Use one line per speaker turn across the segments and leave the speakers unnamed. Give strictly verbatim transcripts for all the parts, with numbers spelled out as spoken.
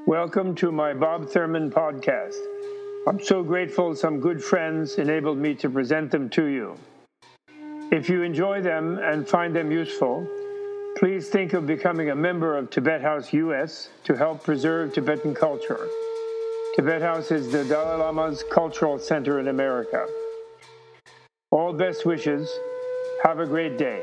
Welcome to my Bob Thurman podcast. I'm so grateful some good friends enabled me to present them to you. If you enjoy them and find them useful, please think of becoming a member of Tibet House U S to help preserve Tibetan culture. Tibet House is the Dalai Lama's cultural center in America. All best wishes. Have a great day.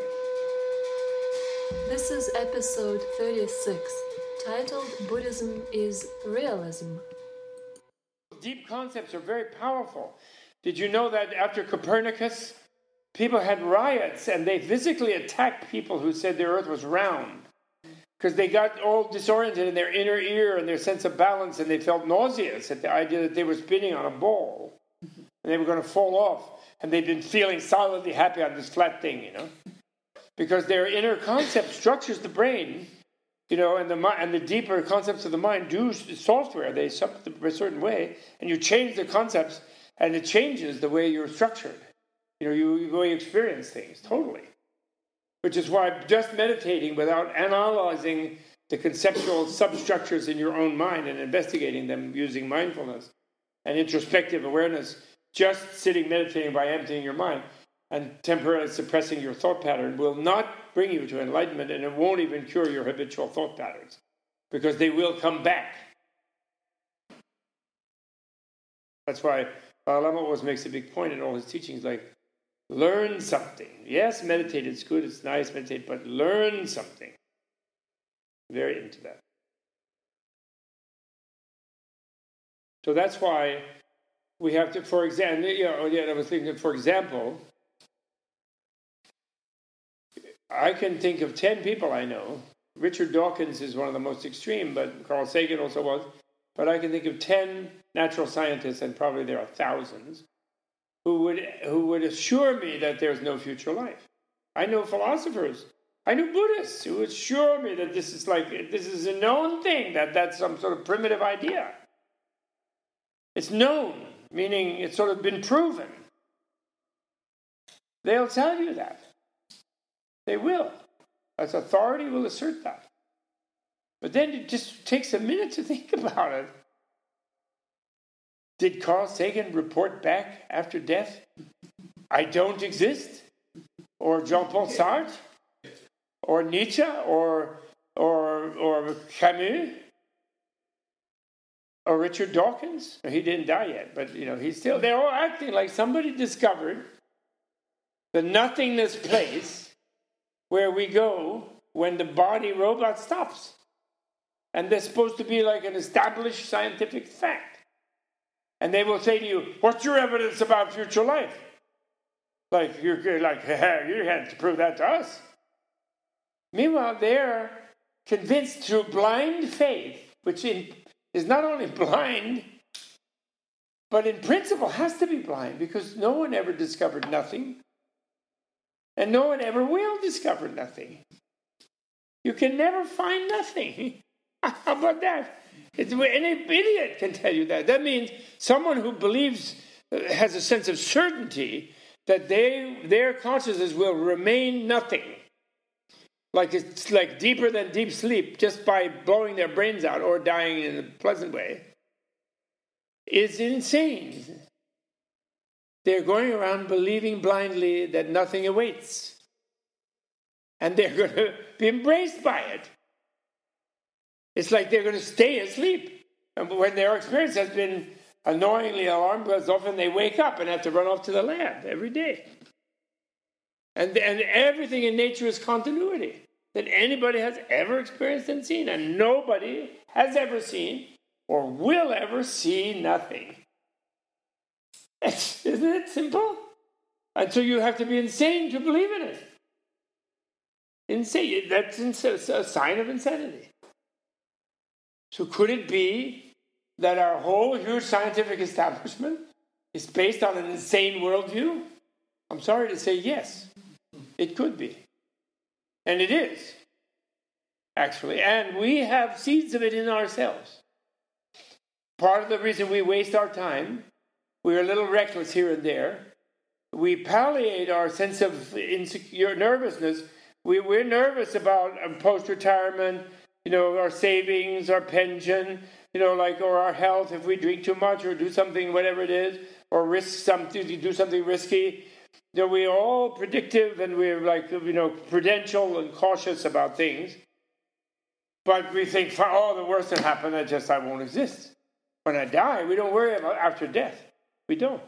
This is episode thirty-six, titled Buddhism is Realism.
Deep concepts are very powerful. Did you know that after Copernicus, people had riots and they physically attacked people who said the earth was round? Because they got all disoriented in their inner ear and their sense of balance, and they felt nauseous at the idea that they were spinning on a ball and they were going to fall off. And they'd been feeling solidly happy on this flat thing, you know, because their inner concept structures the brain, you know, and the and the deeper concepts of the mind do software. They something a certain way, and you change the concepts, and it changes the way you're structured. You know, you the way you experience things totally. Which is why just meditating without analyzing the conceptual substructures in your own mind and investigating them using mindfulness and introspective awareness. Just sitting meditating by emptying your mind and temporarily suppressing your thought pattern will not bring you to enlightenment, and it won't even cure your habitual thought patterns, because they will come back. That's why Dalai Lama always makes a big point in all his teachings, like, learn something. Yes, meditate, it's good, it's nice, meditate, but learn something. Very into that. So that's why we have to, for example, you know, yeah, I was thinking, for example, I can think of ten people I know. Richard Dawkins is one of the most extreme, but Carl Sagan also was. But I can think of ten natural scientists, and probably there are thousands, who would who would assure me that there's no future life. I know philosophers, I know Buddhists who would assure me that this is like this is a known thing, that that's some sort of primitive idea. It's known. Meaning it's sort of been proven. They'll tell you that. They will. As authority will assert that. But then it just takes a minute to think about it. Did Carl Sagan report back after death, I don't exist? Or Jean-Paul Sartre? Or Nietzsche? Or, or, or Camus? Or Richard Dawkins? He didn't die yet, but you know, he's still, they're all acting like somebody discovered the nothingness place where we go when the body robot stops. And they're supposed to be like an established scientific fact. And they will say to you, what's your evidence about future life? Like, you're like, you had to prove that to us. Meanwhile, they're convinced through blind faith, which in is not only blind, but in principle has to be blind, because no one ever discovered nothing, and no one ever will discover nothing. You can never find nothing. How about that? It's, any idiot can tell you that. That means someone who believes, has a sense of certainty that they their consciousness will remain nothing. Like it's like deeper than deep sleep, just by blowing their brains out or dying in a pleasant way, is insane. They're going around believing blindly that nothing awaits. And they're going to be embraced by it. It's like they're going to stay asleep. And when their experience has been annoyingly alarmed, because often they wake up and have to run off to the lab every day. And, and everything in nature is continuity that anybody has ever experienced and seen. And nobody has ever seen or will ever see nothing. It's, isn't it simple? And so you have to be insane to believe in it. Insane. That's a sign of insanity. So could it be that our whole huge scientific establishment is based on an insane worldview? I'm sorry to say yes. It could be. And it is, actually. And we have seeds of it in ourselves. Part of the reason we waste our time, we're a little reckless here and there. We palliate our sense of insecure nervousness. We, we're nervous about post-retirement, you know, our savings, our pension, you know, like, or our health if we drink too much or do something, whatever it is, or risk something, do something risky. You know, we're all predictive and we're like, you know, prudential and cautious about things. But we think, oh, the worst that happened, I just, I won't exist. When I die, we don't worry about after death. We don't.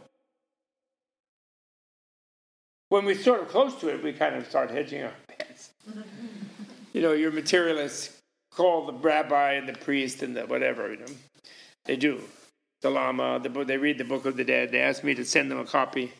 When we're sort of close to it, we kind of start hedging our bets. You know, your materialists call the rabbi and the priest and the whatever, you know. They do. The Lama, the, they read the Book of the Dead. They ask me to send them a copy.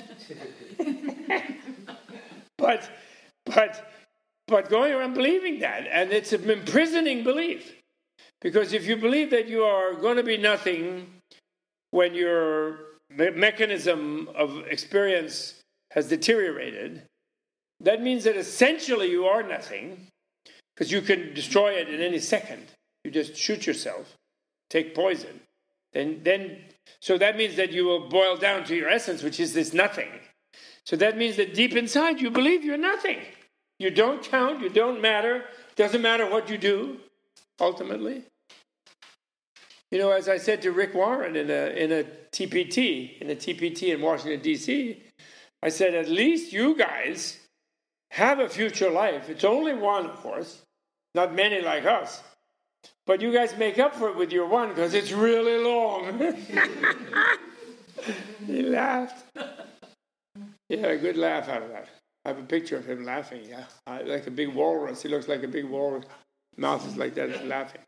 but, but, but going around believing that, and it's an imprisoning belief. Because if you believe that you are going to be nothing when your me- mechanism of experience has deteriorated, that means that essentially you are nothing, because you can destroy it in any second. You just shoot yourself, take poison. Then, then, so that means that you will boil down to your essence, which is this nothing. So that means that deep inside you believe you're nothing. You don't count, you don't matter, doesn't matter what you do, ultimately. You know, as I said to Rick Warren in a in a T P T, in a T P T in Washington, D C, I said, at least you guys have a future life. It's only one, of course, not many like us. But you guys make up for it with your one because it's really long. He laughed. He had a good laugh out of that. I have a picture of him laughing, yeah. I, like a big walrus. He looks like a big walrus. Mouth is like that, he's laughing.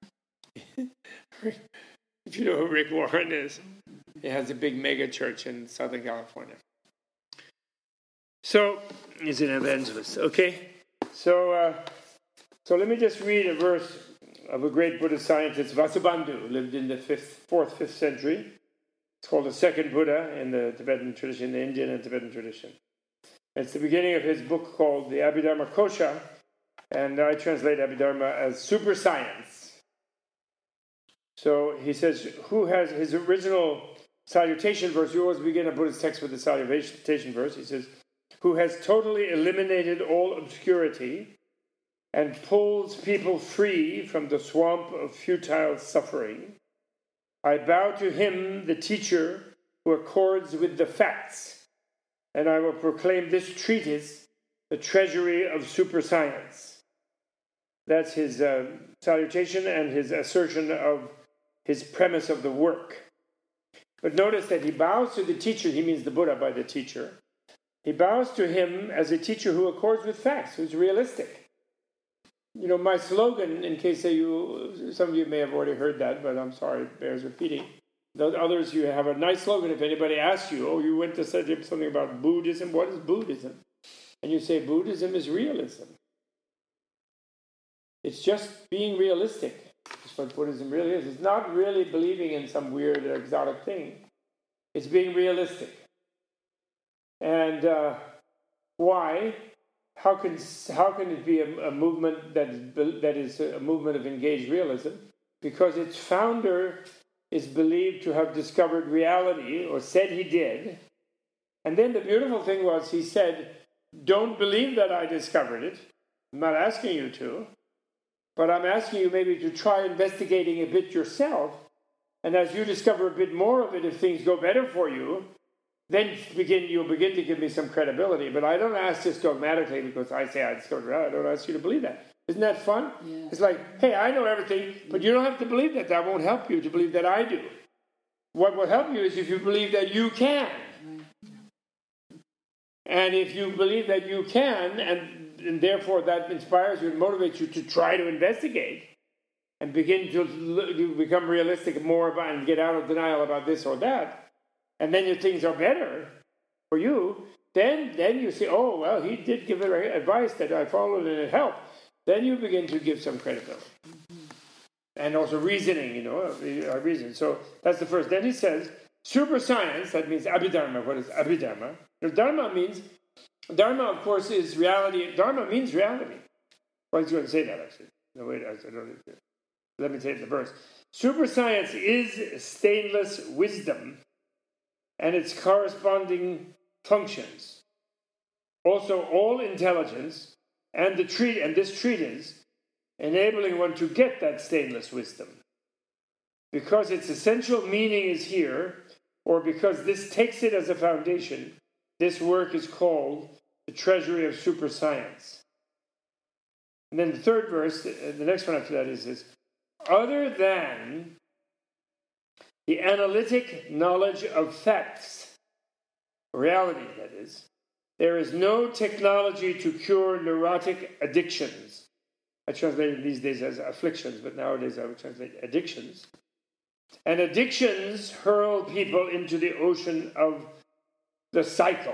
If you know who Rick Warren is, he has a big mega church in Southern California. So, he's an evangelist, okay? So, uh, so let me just read a verse of a great Buddhist scientist, Vasubandhu, who lived in the fifth, fourth, fifth century. It's called the second Buddha in the Tibetan tradition, the Indian and Tibetan tradition. It's the beginning of his book called the Abhidharma Kosha, and I translate Abhidharma as super science. So he says, who has his original salutation verse? You always begin a Buddhist text with the salutation verse. He says, who has totally eliminated all obscurity and pulls people free from the swamp of futile suffering. I bow to him, the teacher, who accords with the facts, and I will proclaim this treatise, the treasury of super science. That's his uh, salutation and his assertion of his premise of the work. But notice that he bows to the teacher, he means the Buddha by the teacher. He bows to him as a teacher who accords with facts, who's realistic. You know, my slogan, in case you, some of you may have already heard that, but I'm sorry, it bears repeating. The others, you have a nice slogan. If anybody asks you, oh, you went to say something about Buddhism, what is Buddhism? And you say, Buddhism is realism. It's just being realistic. That's what Buddhism really is. It's not really believing in some weird or exotic thing. It's being realistic. And uh, why? How can how can it be a, a movement that is, that is a movement of engaged realism? Because its founder is believed to have discovered reality, or said he did. And then the beautiful thing was he said, don't believe that I discovered it. I'm not asking you to. But I'm asking you maybe to try investigating a bit yourself. And as you discover a bit more of it, if things go better for you, then begin you'll begin to give me some credibility. But I don't ask this dogmatically because I say I discovered reality. I don't ask you to believe that. Isn't that fun? Yeah. It's like, hey, I know everything, but you don't have to believe that. That won't help you to believe that I do. What will help you is if you believe that you can. And if you believe that you can, and, and therefore that inspires you and motivates you to try to investigate and begin to, to become realistic more about and get out of denial about this or that, and then your things are better for you, then then you say, oh, well, he did give advice that I followed and it helped. Then you begin to give some credibility. Mm-hmm. And also reasoning, you know, uh, reason. So that's the first. Then he says, super science, that means Abhidharma. What is Abhidharma? Dharma means, Dharma, of course, is reality. Dharma means reality. Why is he going to say that, actually? No, wait, I don't. Let me take the verse. Super science is stainless wisdom and its corresponding functions. Also, all intelligence and the treat and this treatise enabling one to get that stainless wisdom. Because its essential meaning is here, or because this takes it as a foundation, this work is called the treasury of super science. And then the third verse, the next one after that is this: other than the analytic knowledge of facts, reality that is, there is no technology to cure neurotic addictions. I translate it these days as afflictions, but nowadays I would translate addictions. And addictions hurl people into the ocean of the cycle,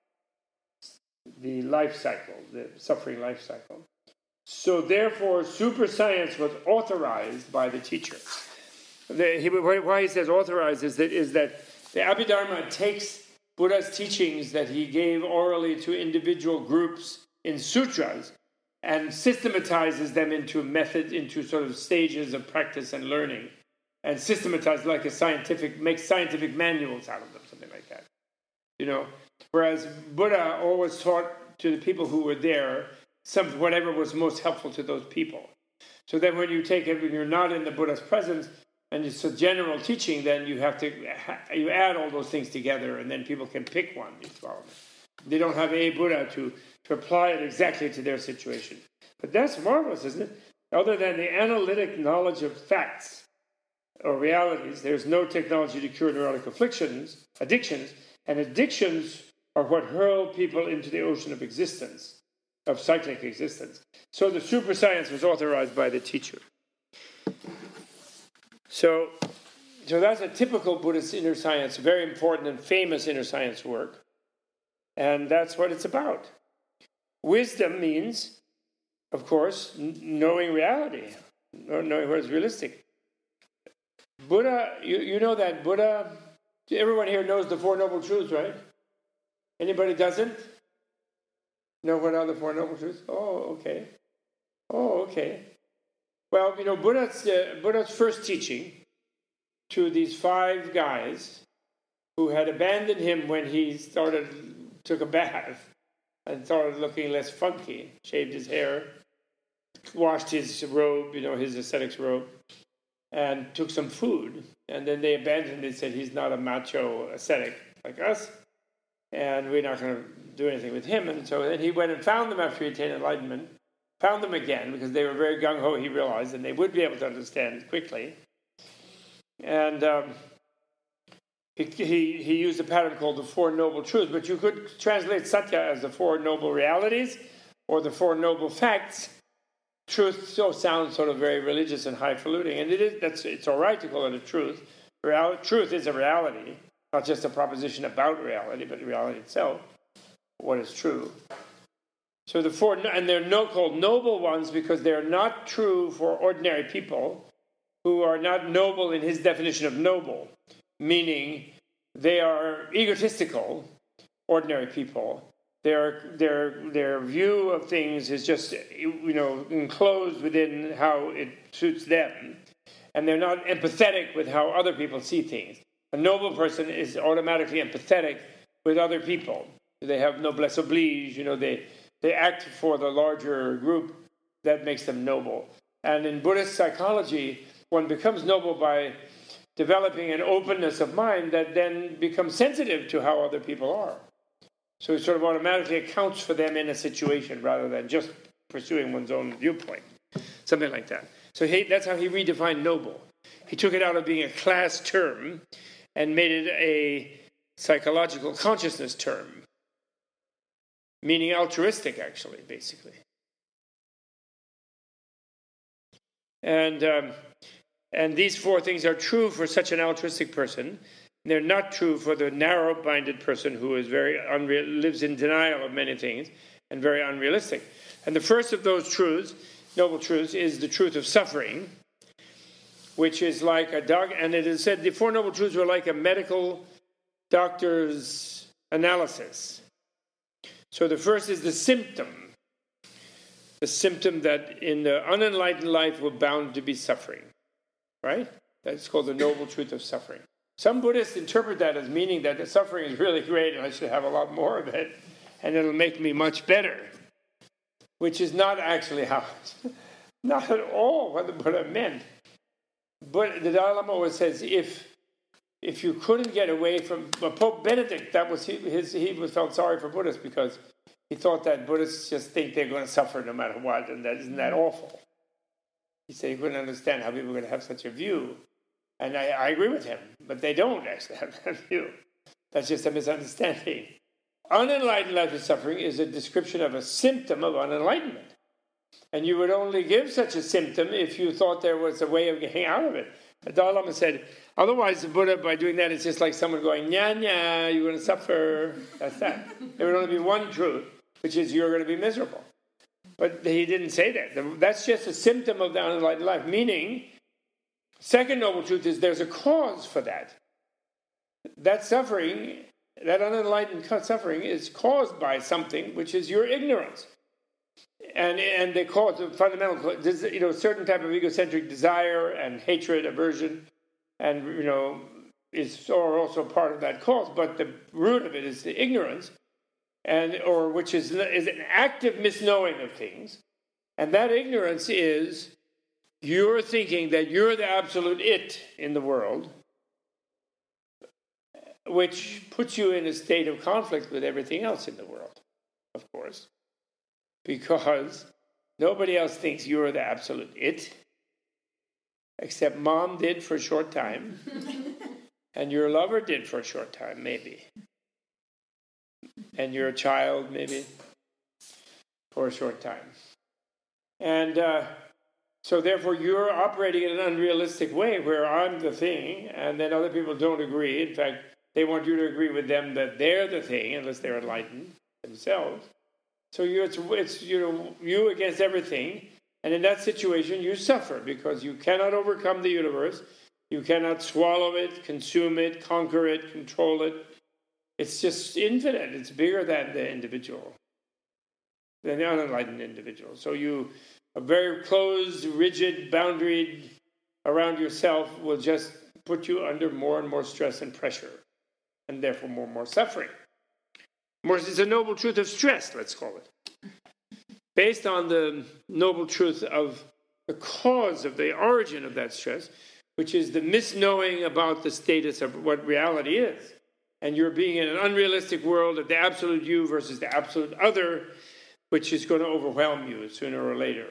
the life cycle, the suffering life cycle. So therefore, super science was authorized by the teacher. The, he, why he says authorized is that, is that the Abhidharma takes Buddha's teachings that he gave orally to individual groups in sutras and systematizes them into method, into sort of stages of practice and learning, and systematizes like a scientific, makes scientific manuals out of them, something like that. You know, whereas Buddha always taught to the people who were there some whatever was most helpful to those people. So then when you take it, when you're not in the Buddha's presence, and it's a general teaching, then you have to, you add all those things together, and then people can pick one. You follow me? They don't have a Buddha to, to apply it exactly to their situation. But that's marvelous, isn't it? Other than the analytic knowledge of facts or realities, there's no technology to cure neurotic afflictions, addictions, and addictions are what hurl people into the ocean of existence, of cyclic existence. So the super science was authorized by the teacher. So, so that's a typical Buddhist inner science, very important and famous inner science work. And that's what it's about. Wisdom means, of course, knowing reality, knowing what is realistic. Buddha, you, you know that Buddha, everyone here knows the Four Noble Truths, right? Anybody doesn't? Know what are the Four Noble Truths? Oh, okay. Oh, okay. Well, you know, Buddha's, uh, Buddha's first teaching to these five guys who had abandoned him when he started, took a bath and started looking less funky, shaved his hair, washed his robe, you know, his ascetic's robe, and took some food. And then they abandoned him. They said, he's not a macho ascetic like us, and we're not going to do anything with him. And so then he went and found them after he attained enlightenment, found them again because they were very gung-ho, he realized, and they would be able to understand quickly. And um, he, he, he used a pattern called the Four Noble Truths, but you could translate Satya as the Four Noble Realities or the Four Noble Facts. Truth so sounds sort of very religious and highfalutin, and it is, that's, it's all right to call it a truth. Real, truth is a reality, not just a proposition about reality, but reality itself, what is true. So the four, and they're no, called noble ones because they're not true for ordinary people who are not noble in his definition of noble, meaning they are egotistical, ordinary people. Their their their view of things is just, you know, enclosed within how it suits them, and they're not empathetic with how other people see things. A noble person is automatically empathetic with other people. They have noblesse oblige, you know, they They act for the larger group. That makes them noble. And in Buddhist psychology, one becomes noble by developing an openness of mind that then becomes sensitive to how other people are. So it sort of automatically accounts for them in a situation rather than just pursuing one's own viewpoint. Something like that. So he, that's how he redefined noble. He took it out of being a class term and made it a psychological consciousness term. Meaning altruistic, actually, basically. And um, and these four things are true for such an altruistic person. They're not true for the narrow-minded person who is very unreal, lives in denial of many things and very unrealistic. And the first of those truths, noble truths, is the truth of suffering, which is like a dog. And it is said the Four Noble Truths were like a medical doctor's analysis. So the first is the symptom. The symptom that in the unenlightened life we're bound to be suffering. Right? That's called the noble truth of suffering. Some Buddhists interpret that as meaning that the suffering is really great and I should have a lot more of it and it'll make me much better. Which is not actually how not at all what the Buddha meant. But the Dalai Lama always says, if if you couldn't get away from well, Pope Benedict, that was his. He was felt sorry for Buddhists because he thought that Buddhists just think they're going to suffer no matter what, and that isn't that awful. He said he couldn't understand how people were going to have such a view, and I, I agree with him. But they don't actually have that view. That's just a misunderstanding. Unenlightened life of suffering is a description of a symptom of unenlightenment. And you would only give such a symptom if you thought there was a way of getting out of it. The Dalai Lama said, otherwise the Buddha, by doing that, it's just like someone going, nya, nya, you're going to suffer. That's that. There would only be one truth, which is you're going to be miserable. But he didn't say that. That's just a symptom of the unenlightened life. Meaning, second noble truth is there's a cause for that. That suffering, that unenlightened suffering is caused by something, which is your ignorance. And and they call it the fundamental, you know, certain type of egocentric desire and hatred, aversion, and, you know, is are also part of that cause. But the root of it is the ignorance, and or which is is an active misknowing of things. And that ignorance is you're thinking that you're the absolute it in the world, which puts you in a state of conflict with everything else in the world, of course. Because nobody else thinks you're the absolute it, except mom did for a short time, and your lover did for a short time, maybe. And your child, maybe, for a short time. And uh, so therefore you're operating in an unrealistic way where I'm the thing, and then other people don't agree. In fact, they want you to agree with them that they're the thing, unless they're enlightened themselves. So you, it's, it's you know you against everything, and in that situation you suffer because you cannot overcome the universe, you cannot swallow it, consume it, conquer it, control it. It's just infinite. It's bigger than the individual, than the unenlightened individual. So you, a very closed, rigid boundary around yourself will just put you under more and more stress and pressure, and therefore more and more suffering. More, it's a noble truth of stress, let's call it. Based on the noble truth of the cause of the origin of that stress, which is the misknowing about the status of what reality is. And you're being in an unrealistic world of the absolute you versus the absolute other, which is going to overwhelm you sooner or later.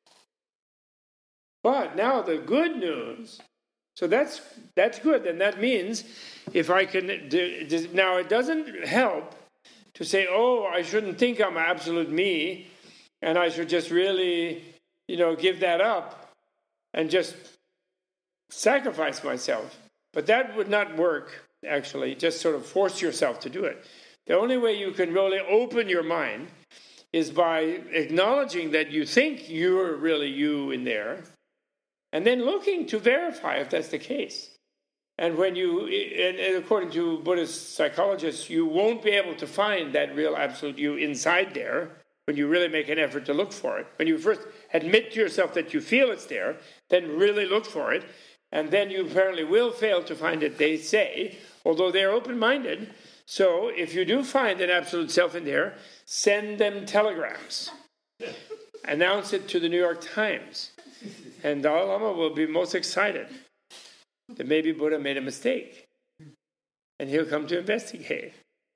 But now the good news, so that's that's good. And that means if I can, now it doesn't help to say, oh, I shouldn't think I'm absolute me, and I should just really, you know, give that up and just sacrifice myself. But that would not work, actually. Just sort of force yourself to do it. The only way you can really open your mind is by acknowledging that you think you're really you in there, and then looking to verify if that's the case. And when you, and according to Buddhist psychologists, you won't be able to find that real absolute you inside there when you really make an effort to look for it. When you first admit to yourself that you feel it's there, then really look for it, and then you apparently will fail to find it, they say, although they're open-minded. So if you do find an absolute self in there, send them telegrams. Announce it to the New York Times. And Dalai Lama will be most excited that maybe Buddha made a mistake, and he'll come to investigate.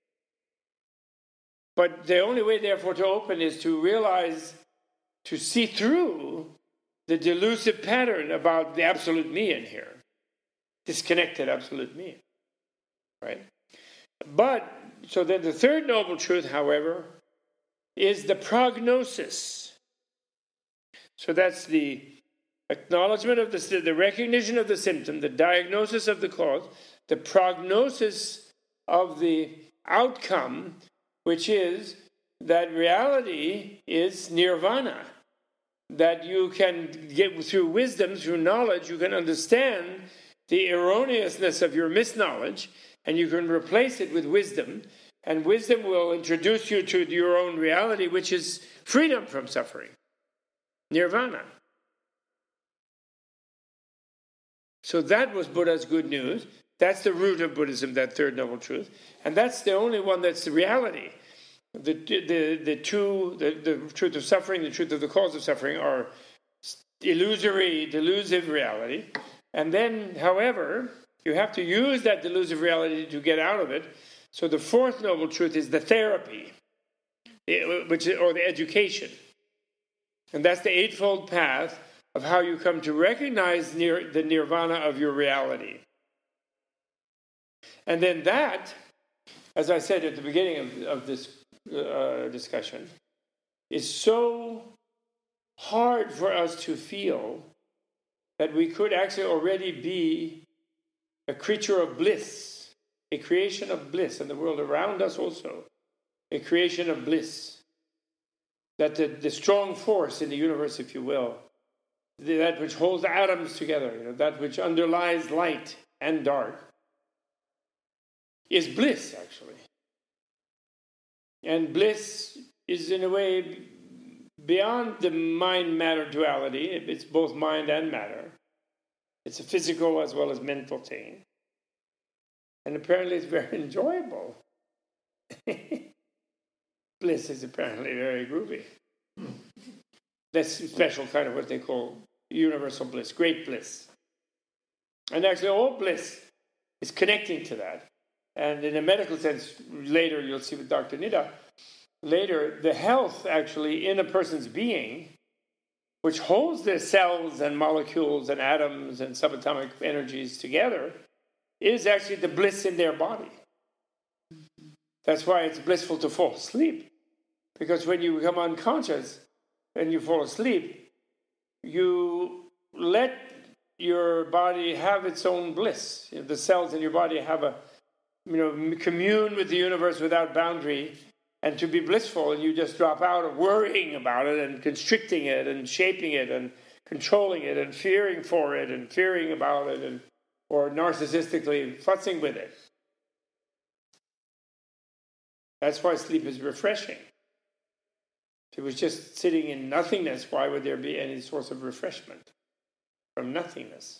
But the only way, therefore, to open is to realize, to see through the delusive pattern about the absolute me in here, disconnected absolute me, right? But, so then the third noble truth, however, is the prognosis. So that's the acknowledgement of the, the recognition of the symptom, the diagnosis of the cause, the prognosis of the outcome, which is that reality is nirvana. That you can get through wisdom, through knowledge, you can understand the erroneousness of your misknowledge, and you can replace it with wisdom, and wisdom will introduce you to your own reality, which is freedom from suffering, nirvana. So that was Buddha's good news. That's the root of Buddhism, that third noble truth. And that's the only one that's the reality. The the the two, the, the truth of suffering, the truth of the cause of suffering are illusory, delusive reality. And then, however, you have to use that delusive reality to get out of it. So the fourth noble truth is the therapy, which is, or the education. And that's the eightfold path of how you come to recognize nir- the nirvana of your reality. And then that, as I said at the beginning of, of this uh, discussion, is so hard for us to feel that we could actually already be a creature of bliss, a creation of bliss, and the world around us also, a creation of bliss. That the, the strong force in the universe, if you will, that which holds atoms together, you know, that which underlies light and dark, is bliss, actually. And bliss is, in a way, beyond the mind-matter duality. It's both mind and matter. It's a physical as well as mental thing. And apparently it's very enjoyable. Bliss is apparently very groovy. That's a special kind of what they call universal bliss, great bliss. And actually all bliss is connecting to that. And in a medical sense, later you'll see with Doctor Nida, later the health actually in a person's being, which holds their cells and molecules and atoms and subatomic energies together, is actually the bliss in their body. That's why it's blissful to fall asleep. Because when you become unconscious and you fall asleep, you let your body have its own bliss. You know, the cells in your body have a, you know, commune with the universe without boundary, and to be blissful, and you just drop out of worrying about it and constricting it and shaping it and controlling it and fearing for it and fearing about it and or narcissistically fussing with it. That's why sleep is refreshing. If it was just sitting in nothingness, why would there be any source of refreshment from nothingness?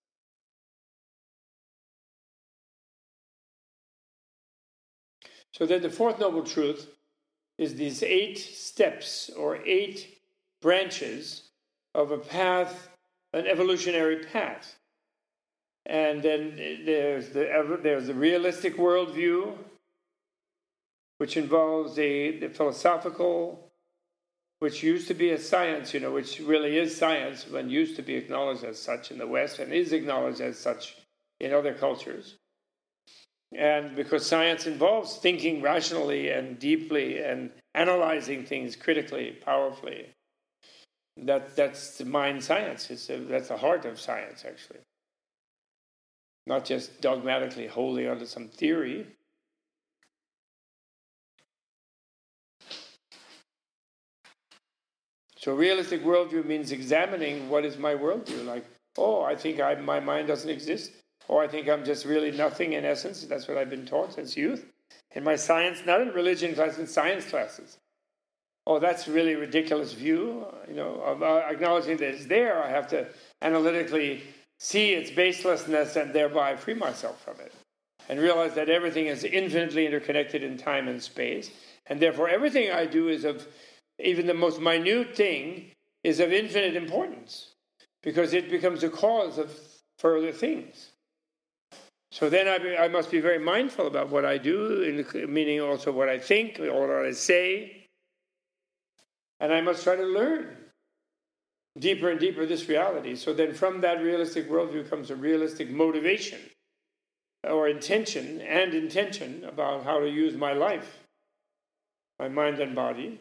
So then the fourth noble truth is these eight steps or eight branches of a path, an evolutionary path. And then there's the, there's the realistic worldview, which involves the, the philosophical, which used to be a science, you know, which really is science, when used to be acknowledged as such in the West and is acknowledged as such in other cultures. And because science involves thinking rationally and deeply and analyzing things critically, powerfully, that that's the mind science. It's a, that's the heart of science, actually. Not just dogmatically holding onto some theory. So realistic worldview means examining what is my worldview. Like, oh, I think I, my mind doesn't exist. Or I think I'm just really nothing in essence. That's what I've been taught since youth. In my science, not in religion classes, in science classes. Oh, that's really a ridiculous view. You know, uh, acknowledging that it's there, I have to analytically see its baselessness and thereby free myself from it. And realize that everything is infinitely interconnected in time and space. And therefore everything I do is of, even the most minute thing, is of infinite importance. Because it becomes a cause of further things. So then I, be, I must be very mindful about what I do, in the, meaning also what I think, or what I say. And I must try to learn deeper and deeper this reality. So then from that realistic worldview comes a realistic motivation, or intention, and intention about how to use my life, my mind and body.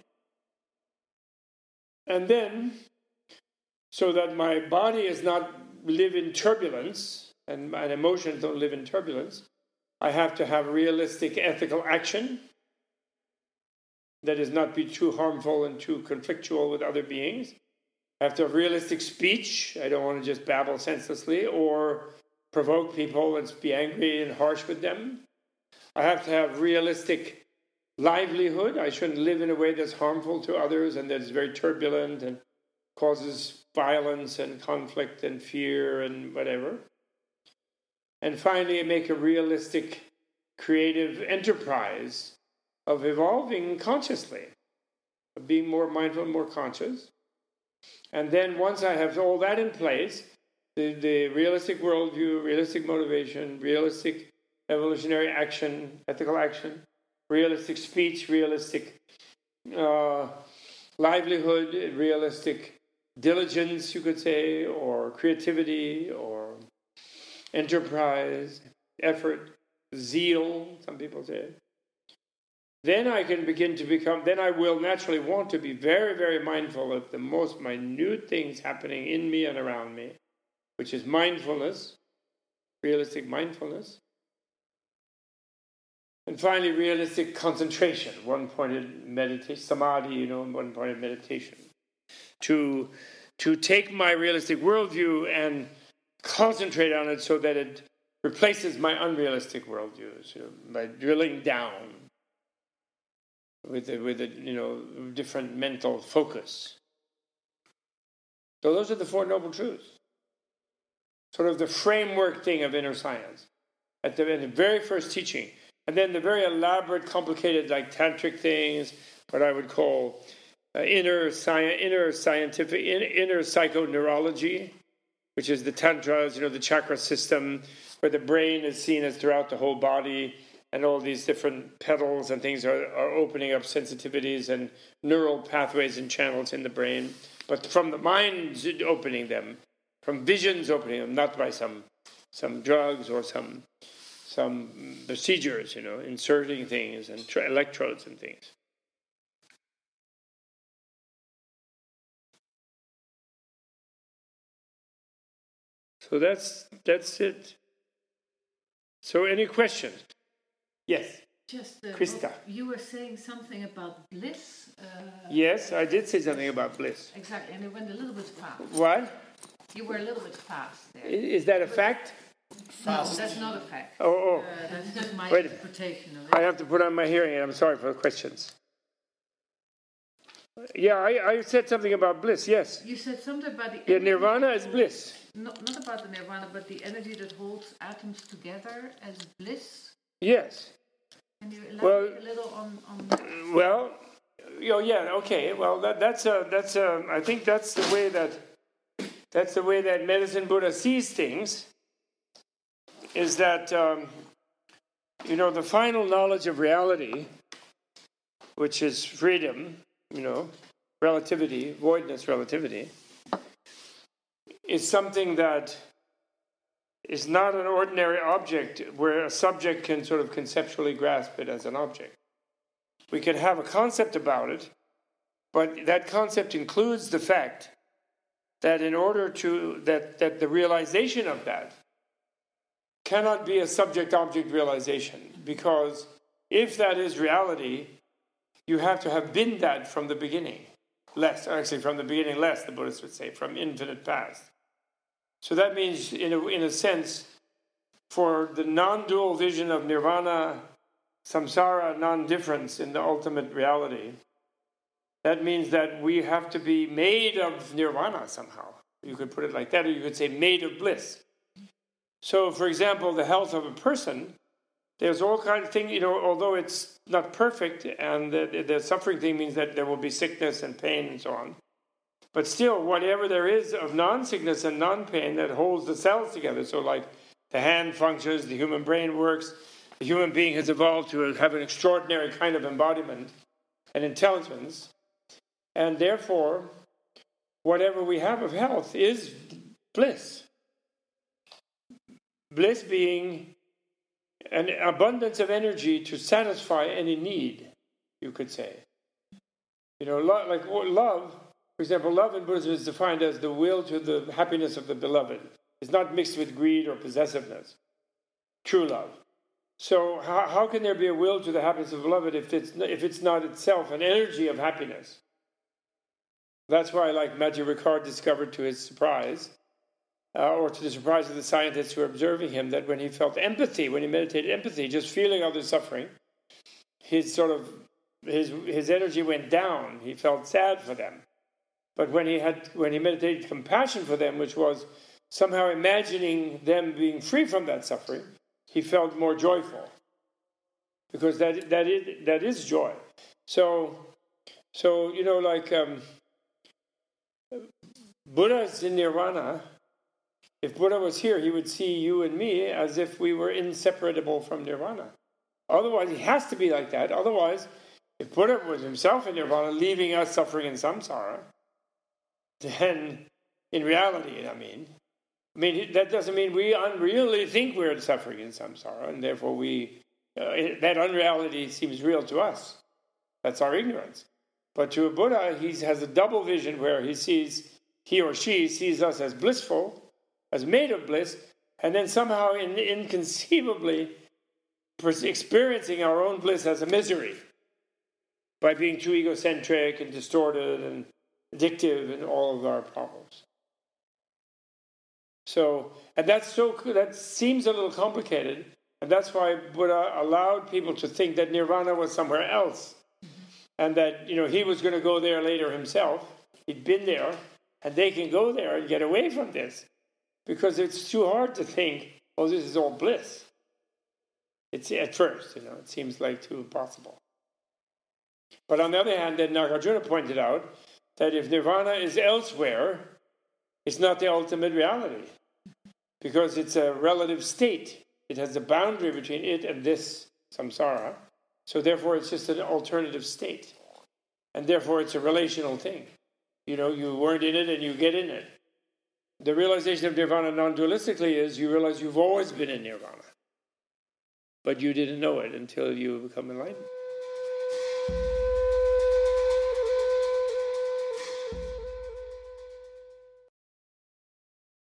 And then, so that my body is not live in turbulence, and my emotions don't live in turbulence, I have to have realistic ethical action that is not be too harmful and too conflictual with other beings. I have to have realistic speech. I don't want to just babble senselessly or provoke people and be angry and harsh with them. I have to have realistic livelihood. I shouldn't live in a way that's harmful to others and that is very turbulent and causes violence and conflict and fear and whatever. And finally, make a realistic, creative enterprise of evolving consciously, of being more mindful and more conscious, And then once I have all that in place, the, the realistic worldview, realistic motivation, realistic evolutionary action, ethical action, realistic speech, realistic uh, livelihood, realistic diligence, you could say, or creativity, or enterprise, effort, zeal, some people say. Then I can begin to become, then I will naturally want to be very, very mindful of the most minute things happening in me and around me, which is mindfulness, realistic mindfulness. And finally, realistic concentration, one-pointed meditation, samadhi, you know, one-pointed meditation. To, to take my realistic worldview and concentrate on it so that it replaces my unrealistic worldviews, you know, by drilling down with a, with a, you know, different mental focus. So those are the Four Noble Truths. Sort of the framework thing of inner science. At the, at the very first teaching. And then the very elaborate, complicated, like tantric things, what I would call uh, inner, sci- inner scientific, in, inner psychoneurology, which is the tantras, you know, the chakra system, where the brain is seen as throughout the whole body, and all these different petals and things are, are opening up sensitivities and neural pathways and channels in the brain. But from the mind opening them, from visions opening them, not by some some drugs or some some procedures, you know, inserting things and tra- electrodes and things. So that's that's it. So any questions? Yes.
Just, uh,
Krista.
Bob, you were saying something about bliss. Uh,
Yes, I did say something about bliss.
Exactly, and it went a little bit fast.
What?
You were a little bit fast there.
Is that a fact?
Fast. No, that's not a fact.
Oh, oh.
Uh, that's just my
Wait.
interpretation of it.
I have to put on my hearing aid. I'm sorry for the questions. Yeah, I, I said something about bliss, yes.
You said something about the...
Yeah,
energy
nirvana
that
is
holds-
bliss.
Not, not about the nirvana, but the energy that holds atoms together as bliss.
Yes.
Can you
Well-
elaborate a little on, on that?
Well, oh yeah, okay. Well, that, that's a, that's a, I think that's the way that that's the way that Medicine Buddha sees things. Is that um, you know, the final knowledge of reality, which is freedom, you know, relativity, voidness, relativity, is something that is not an ordinary object where a subject can sort of conceptually grasp it as an object. We can have a concept about it, but that concept includes the fact that in order to, that, that the realization of that cannot be a subject-object realization, because if that is reality, you have to have been that from the beginning. Less, actually from the beginning less, the Buddhists would say, from infinite past. So that means, in a, in a sense, for the non-dual vision of nirvana, samsara, non-difference in the ultimate reality, that means that we have to be made of nirvana somehow. You could put it like that, or you could say made of bliss. So, for example, the health of a person, there's all kinds of things, you know, although it's not perfect, and the, the suffering thing means that there will be sickness and pain and so on. But still, whatever there is of non-sickness and non-pain that holds the cells together, so like the hand functions, the human brain works, the human being has evolved to have an extraordinary kind of embodiment and intelligence, and therefore, whatever we have of health is bliss. Bliss being an abundance of energy to satisfy any need, you could say. You know, lo- like love, for example, love in Buddhism is defined as the will to the happiness of the beloved. It's not mixed with greed or possessiveness. True love. So how, how can there be a will to the happiness of the beloved if it's, if it's not itself an energy of happiness? That's why, like Matthew Ricard discovered to his surprise, uh, or to the surprise of the scientists who were observing him, that when he felt empathy, when he meditated empathy, just feeling others suffering, his sort of his his energy went down. He felt sad for them. But when he had when he meditated compassion for them, which was somehow imagining them being free from that suffering, he felt more joyful, because that that is that is joy. So, so you know, like um, Buddha's in nirvana. If Buddha was here, he would see you and me as if we were inseparable from nirvana. Otherwise, he has to be like that. Otherwise, if Buddha was himself in nirvana, leaving us suffering in samsara, then in reality, I mean, I mean that doesn't mean we unreally think we're suffering in samsara, and therefore we uh, that unreality seems real to us. That's our ignorance. But to a Buddha, he has a double vision where he sees, he or she sees us as blissful, as made of bliss, and then somehow in, inconceivably experiencing our own bliss as a misery by being too egocentric and distorted and addictive and all of our problems. So, and that's so, that seems a little complicated, and that's why Buddha allowed people to think that nirvana was somewhere else, and that, you know, he was going to go there later himself. He'd been there, and they can go there and get away from this, because it's too hard to think, oh, this is all bliss. It's at first, you know, it seems like too impossible. But on the other hand, then Nagarjuna pointed out that if nirvana is elsewhere, it's not the ultimate reality, because it's a relative state. It has a boundary between it and this samsara, so therefore it's just an alternative state. And therefore it's a relational thing. You know, you weren't in it and you get in it. The realization of nirvana non-dualistically is you realize you've always been in nirvana, but you didn't know it until you become enlightened.